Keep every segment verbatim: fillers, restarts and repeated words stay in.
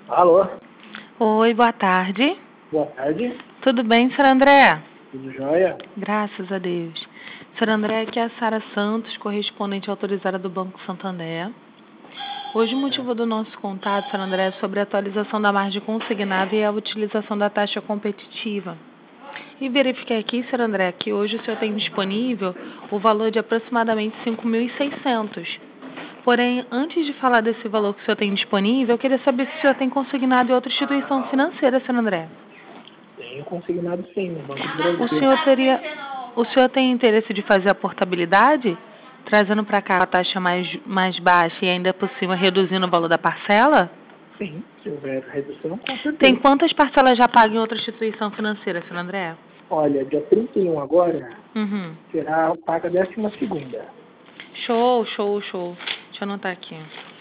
Alô, Oi, boa tarde. boa tarde, Tudo bem, senhor André? tudo jóia? Graças a Deus. Senhor André, aqui é a Sara Santos, correspondente autorizada do Banco Santander. Hoje o motivo do nosso contato, senhor André, é sobre a atualização da margem consignada e a utilização da taxa competitiva. E verifiquei aqui, senhor André, que hoje o senhor tem disponível o valor de aproximadamente cinco mil e seiscentos. Porém, antes de falar desse valor que o senhor tem disponível, eu queria saber se o senhor tem consignado em outra instituição financeira, senhor André. Tenho consignado sim no Banco do O Brasil. senhor teria, o senhor tem interesse de fazer a portabilidade, trazendo para cá a taxa mais, mais baixa e ainda por cima reduzindo o valor da parcela? Sim, se houver redução, com Tem certeza. quantas parcelas já pagas em outra instituição financeira, senhor André? Olha, dia trinta e um agora Uhum. será paga a décima segunda. Show, show, show. Deixa eu anotar aqui.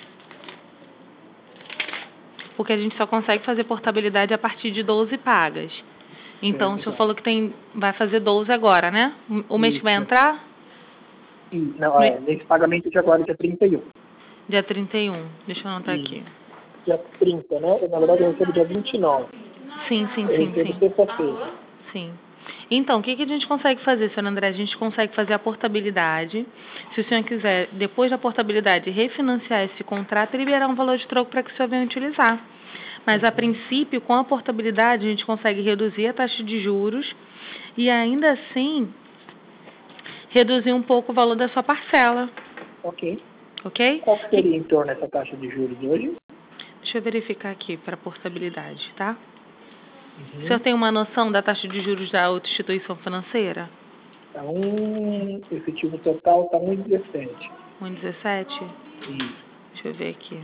Porque a gente só consegue fazer portabilidade a partir de doze pagas. Então, o senhor falou que tem, vai fazer doze agora, né? O mês que vai Isso. entrar? E, não, é, nesse pagamento de agora, dia trinta e um. Dia trinta e um. Deixa eu anotar E aqui. dia trinta, né? Na verdade, eu recebo dia vinte e nove. Sim, sim, Eu sim, recebo sim. sexta-feira. Sim. Então, o que, que a gente consegue fazer, senhor André? A gente consegue fazer a portabilidade. Se o senhor quiser, depois da portabilidade, refinanciar esse contrato e liberar um valor de troco para que o senhor venha utilizar. Mas, a princípio, com a portabilidade, a gente consegue reduzir a taxa de juros e, ainda assim, reduzir um pouco o valor da sua parcela. Ok. Ok? Qual que seria em torno dessa taxa de juros hoje? Deixa eu verificar aqui para a portabilidade, tá? Uhum. O senhor tem uma noção da taxa de juros da outra instituição financeira? Tá um efetivo total está um vírgula dezessete. um vírgula dezessete? Isso. Deixa eu ver aqui.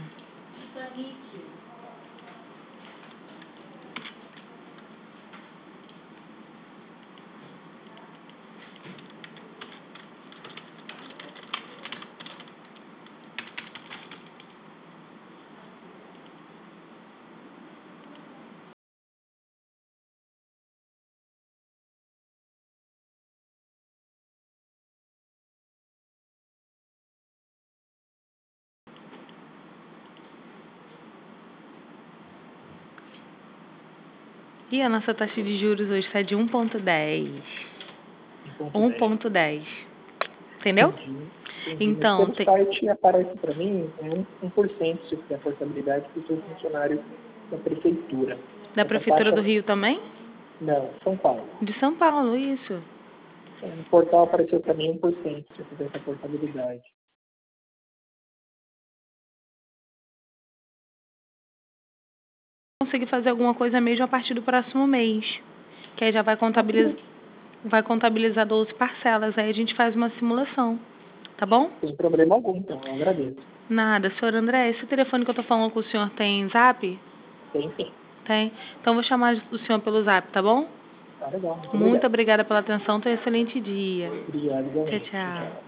E a nossa taxa de juros hoje está de um vírgula dez. um vírgula dez. Entendeu? Entendi. Entendi. Então, Mas pelo tem... site aparece para mim é um, um por cento se fizer a portabilidade para o seu funcionário da prefeitura. Da Essa Prefeitura taxa, do Rio também? não, São Paulo. De São Paulo, isso. É, no portal apareceu para mim um por cento se eu fizer essa portabilidade. Conseguir fazer alguma coisa mesmo a partir do próximo mês. Que aí já vai contabilizar, vai contabilizar doze parcelas. Aí a gente faz uma simulação. Tá bom? Sem problema algum, então, eu agradeço. Nada. Senhor André, esse telefone que eu tô falando com o senhor tem zap? Tem sim. Tem. Então, vou chamar o senhor pelo zap, tá bom? Tá legal, muito Muito obrigado. obrigada pela atenção. Tenha um excelente dia. Obrigado, Tchau, igualmente. Tchau, tchau. tchau.